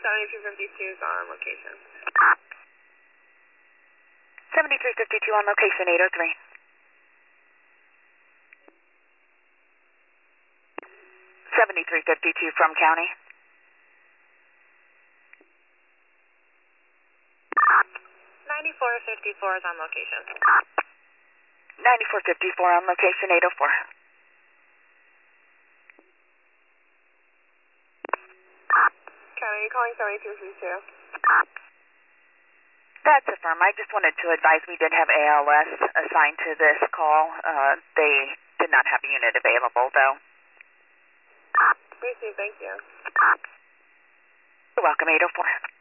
7252 is on location. 7352 on location, 803. 7352 from county. 9454 is on location. 9454 on location, 804. County, calling 7232. That's affirmed. I just wanted to advise we did have ALS assigned to this call. They did not have a unit available, though. Received, thank you. You're welcome, 804.